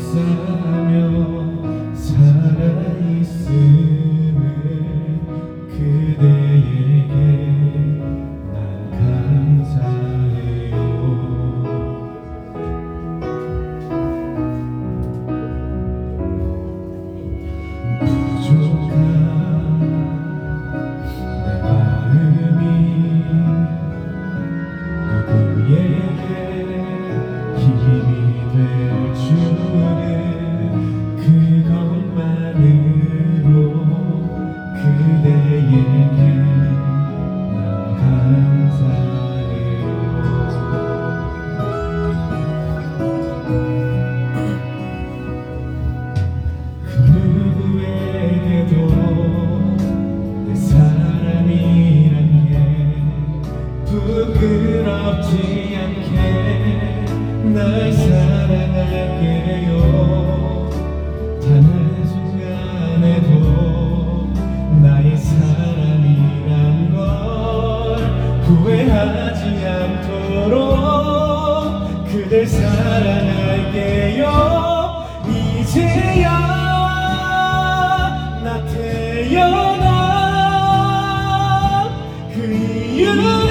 애쓰며 살아있음을 그대에게 난 감사해요. 부족한 내 마음이 누구에게 힘이 될 줄은 그것만으로 그대에게 난 감사해요. 그 누구에게도 내 사랑이란 게 부끄럽지 않게 날 사랑할게요. 단 한순간에도 나의 사랑이란 걸 후회하지 않도록 그댈 사랑할게요. 이제야 나 태어난 그 이유를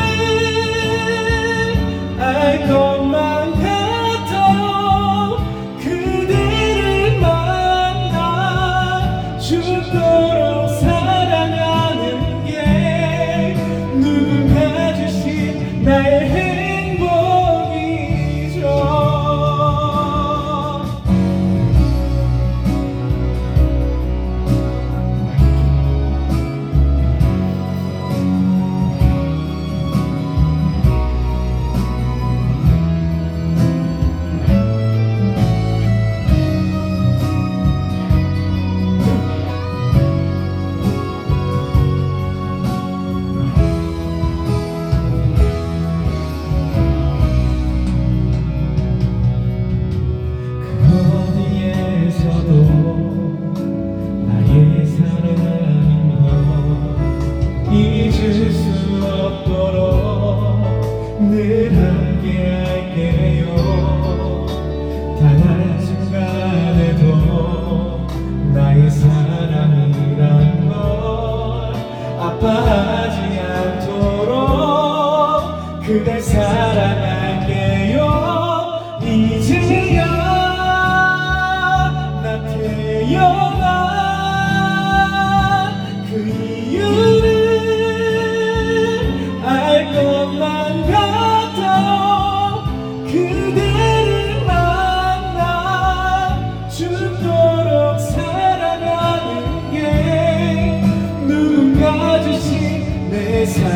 알 것만 같아. 그대를 만나 죽도록 사랑하는 게 누군가 주신 나의 행복이죠. 나의 사랑인 걸 잊을 수 없도록 늘 함께 할게요. 단 한순간에도 나의 사랑이란 걸 아파하지 않도록 그댈 사랑할게요. 이제야 태어난 그 이유를 알 것만 같아. 그대를 만나 죽도록 사랑하는 게 누군가 주신 내 삶